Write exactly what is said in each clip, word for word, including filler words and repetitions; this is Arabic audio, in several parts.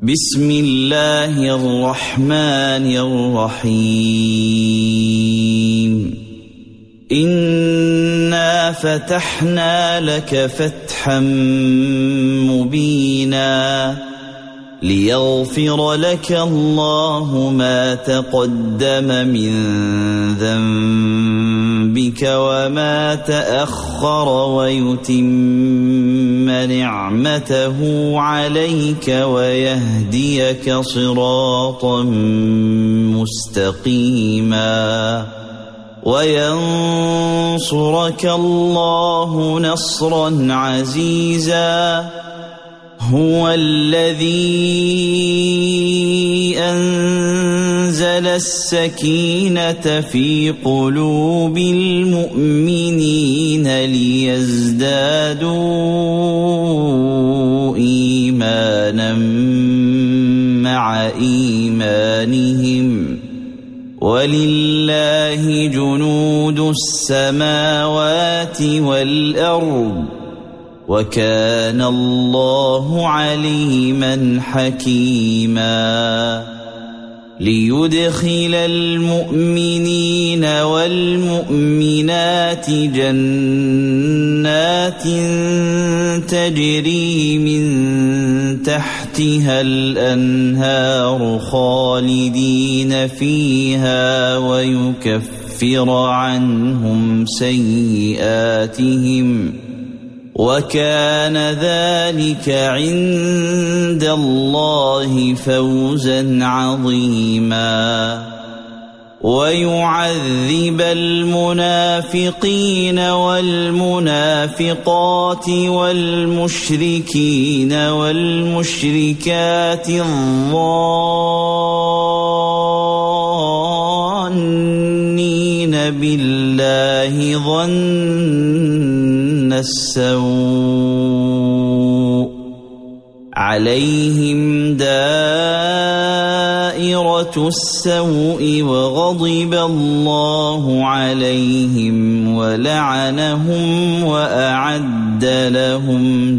بسم الله الرحمن الرحيم إنا فتحنا لك فتحا مبينا ليغفر لك الله ما تقدم من ذنبك وما تأخر ويتم نعمته عليك ويهديك صراطا مستقيما وينصرك الله نصرا عزيزا هو الذي أنزل السكينة في قلوب المؤمنين ليزدادوا إيمانا مع إيمانهم ولله جنود السماوات والأرض وكان الله عليما حكيما ليدخل المؤمنين والمؤمنات جنات تجري من تحتها الأنهار خالدين فيها ويكفر عنهم سيئاتهم وكان ذلك عند الله فوزا عظيما ويعذب المنافقين والمنافقات والمشركين والمشركات الظانين بالله ظن السوء عليهم دائرة السوء وغضب الله عليهم ولعنهم وأعد لهم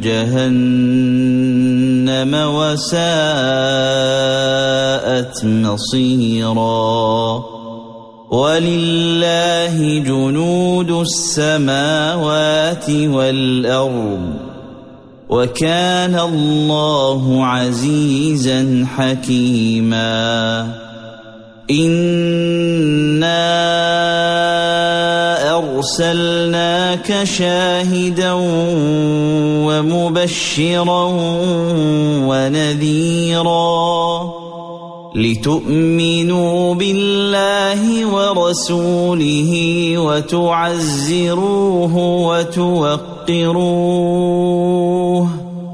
جهنم وساءت مصيرا ولله جنود السماوات والأرض وكان الله عزيزا حكيما إنا أرسلناك شاهدا ومبشرا ونذيرا لتؤمنوا بالله ورسوله وتعزروه وتوقروه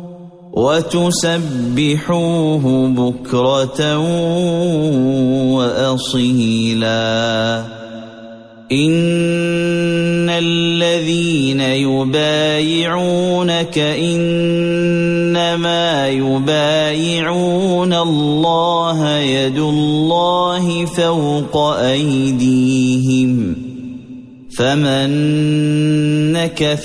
وتسبحوه بكرة وأصيلا إن الذين يبايعونك إنما يبايعون الله يد الله فوق أيديهم فمن نكث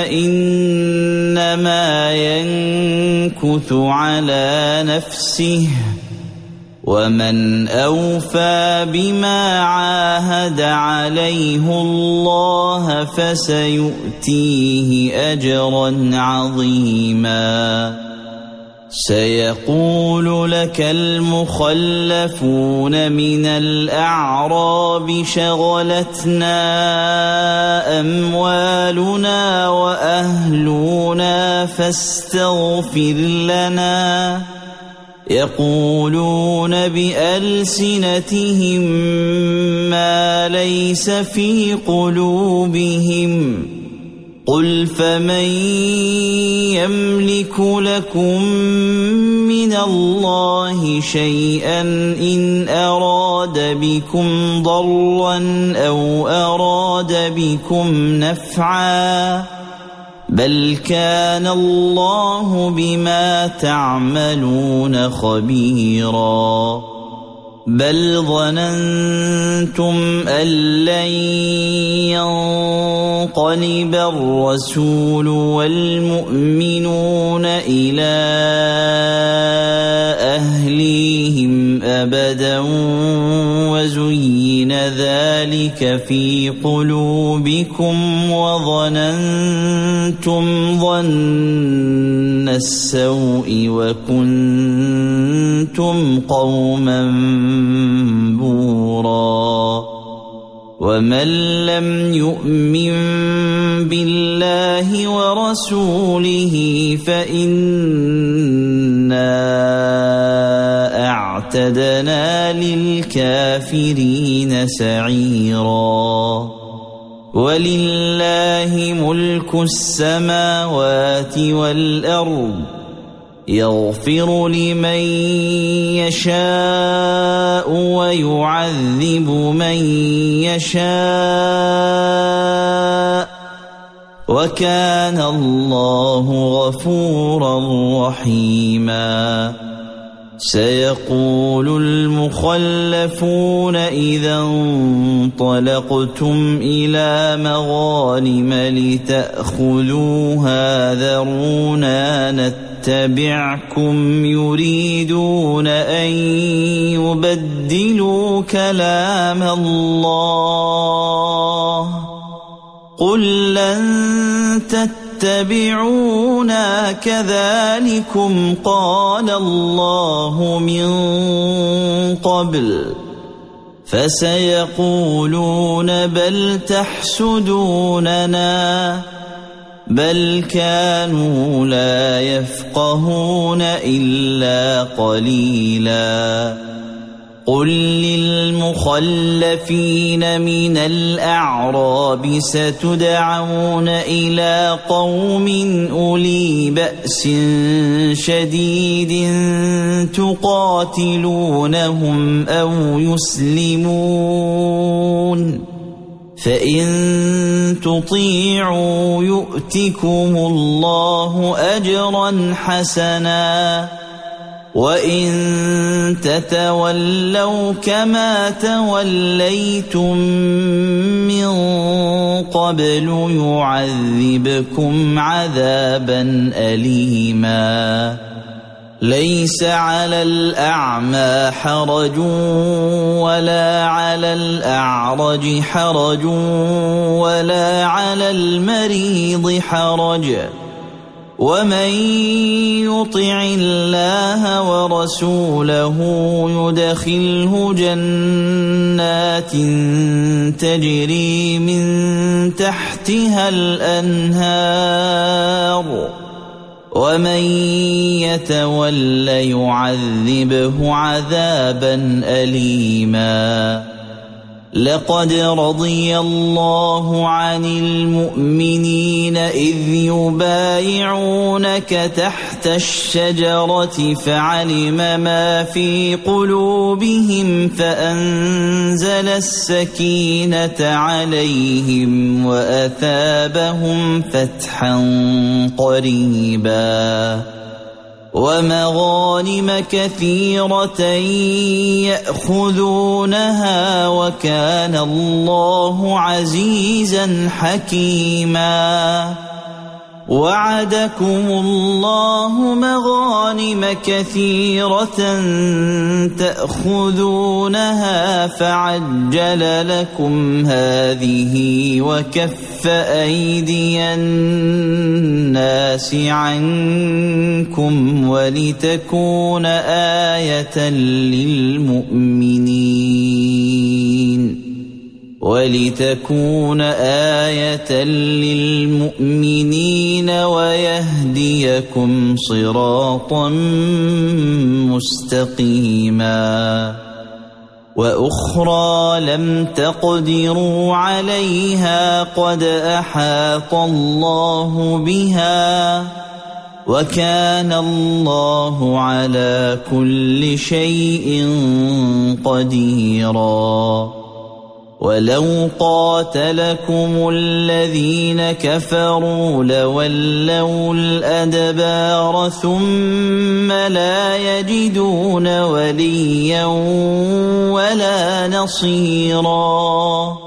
فإنما ينكث على نفسه ومن أوفى بما عاهد عليه الله فسيؤتيه أجرا عظيما سيقول لك المخلفون من الأعراب شغلتنا أموالنا وأهلنا فاستغفر لنا يقولون بألسنتهم ما ليس في قلوبهم قل فمن يملك لكم من الله شيئا إن أراد بكم ضرا أو أراد بكم نفعا بل كان الله بما تعملون خبيرا بل ظننتم أن لن ينقلب الرسول والمؤمنون إلى أهليهم أبدا وزين ذلك في قلوبكم وظننتم ظن السوء وكنتم قوما بورا ومن لم يؤمن بالله ورسوله فإنا أعتدنا للكافرين سعيرا ولله ملك السماوات والأرض يغفر لمن يشاء ويعذب من يشاء وكان الله غفورا رحيما سيقول المخلفون إذا انطلقتم إلى مغانم لتأخذوها ذرونا نتبعكم يريدون أن يبدلوا كلام الله قل لن تتبعونا كذلكم قال الله من قبل فسيقولون بل تحسدوننا بل كانوا لا يفقهون إلا قليلا قل للمخلفين من الأعراب ستدعون إلى قوم أولي بأس شديد تقاتلونهم أو يسلمون فإن تطيعوا يؤتكم الله أجرا حسنا وإن تتولوا كما توليتم من قبل يعذبكم عذابا أليما ليس على الأعمى حرج ولا على الأعرج حرج ولا على المريض حرج ومن يطع الله ورسوله يدخله جنات تجري من تحتها الأنهار ومن يتول يعذبه عذابا أليما لقد رضي الله عن المؤمنين إذ يبايعونك تحت الشجرة فعلم ما في قلوبهم فأنزل السكينة عليهم وأثابهم فتحا قريبا ومغانم كثيرة يأخذونها وكان الله عزيزا حكيما وعدكم الله مغانم كثيرة تأخذونها فعجل لكم هذه وكف أيدي الناس عنكم ولتكون آية للمؤمنين ولتكون آية للمؤمنين ويهديكم صراطا مستقيما وأخرى لم تقدروا عليها قد أحاط الله بها وكان الله على كل شيء قديرا ولو قاتلكم الذين كفروا لولوا الأدبار ثم لا يجدون وليا ولا نصيرا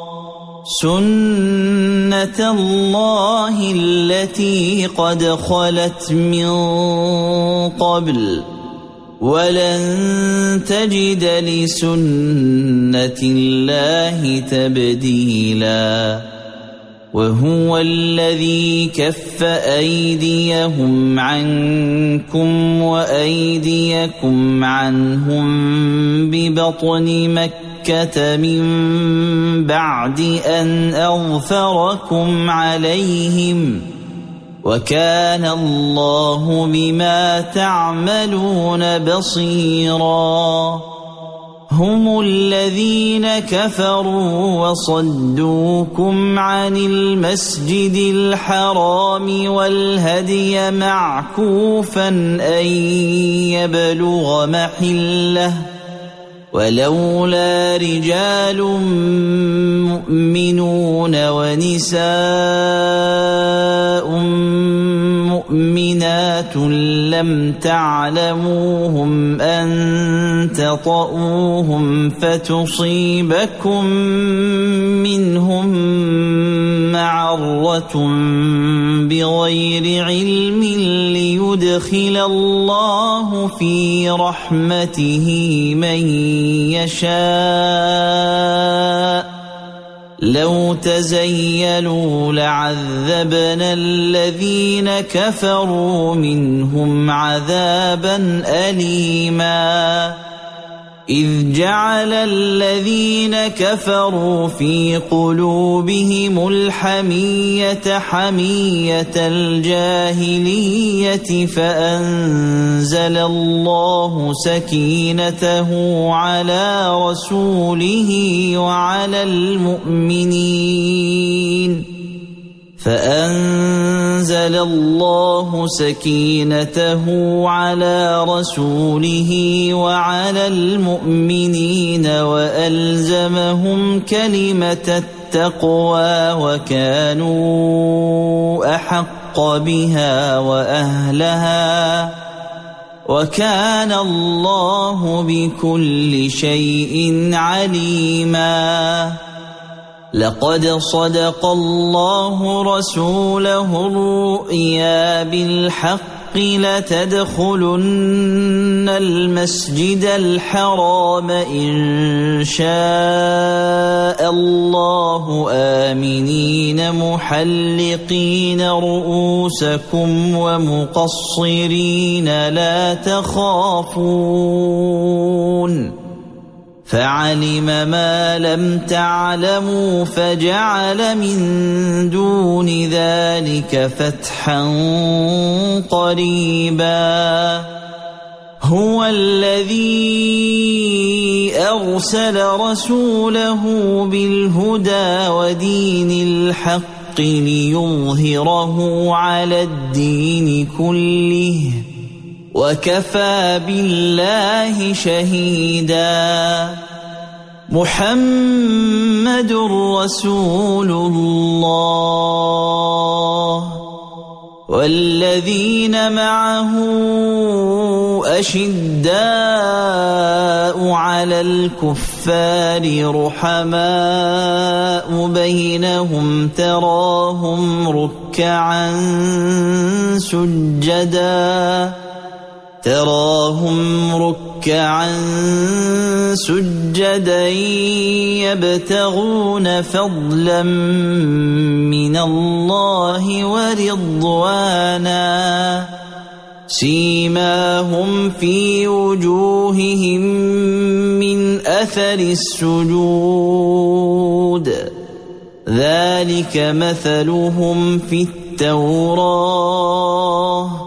سنة الله التي قد خلت من قبل ولن تجد لسنة الله تبديلا وهو الذي كف أيديهم عنكم وأيديكم عنهم ببطن مكة من بعد أن أظفركم عليهم وكان الله بما تعملون بصيرا هم الذين كفروا وصدوكم عن المسجد الحرام والهدي معكوفا أن يبلغ محله ولولا رجال مؤمنون ونساء مؤمنات لم تعلموهم أن تطؤوهم فتصيبكم منهم معرة بغير علم ليدخل الله في رحمته من يشاء لو تزيلوا لعذبنا الذين كفروا منهم عذابا أليما إذ جعل الذين كفروا في قلوبهم الحمية حمية الجاهلية فأنزل الله سكينته على رسوله وعلى المؤمنين فأنزل الله سكينته على رسوله وعلى المؤمنين وألزمهم كلمة التقوى وكانوا أحق بها وأهلها وكان الله بكل شيء عليما لقد صدق الله رسوله الرؤيا بالحق لتدخلن المسجد الحرام إن شاء الله آمنين محلقين رؤوسكم ومقصرين لا تخافون فعلم ما لم تعلموا فجعل من دون ذلك فتحا قريبا هو الذي أرسل رسوله بالهدى ودين الحق ليظهره على الدين كله وكفى بالله شهيدا محمد رسول الله والذين معه أشداء على الكفار رحماء بينهم تراهم ركعا سجدا تراهم ركعا سجدا يبتغون فضلا من الله ورضوانا سيماهم في وجوههم من أثر السجود ذلك مثلهم في التوراة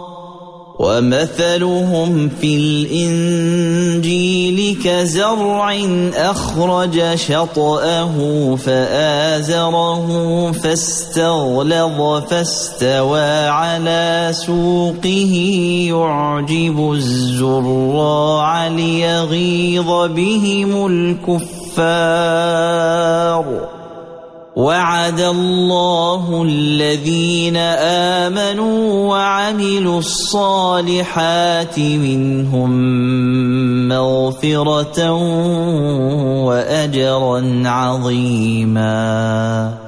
ومثلهم في الإنجيل كزرع أخرج شطأه فآزره فاستغلظ فاستوى على سوقه يعجب الزراع ليغيظ بهم الكفار وعد الله الذين آمنوا وعملوا الصالحات منهم مغفرة وأجرا عظيما.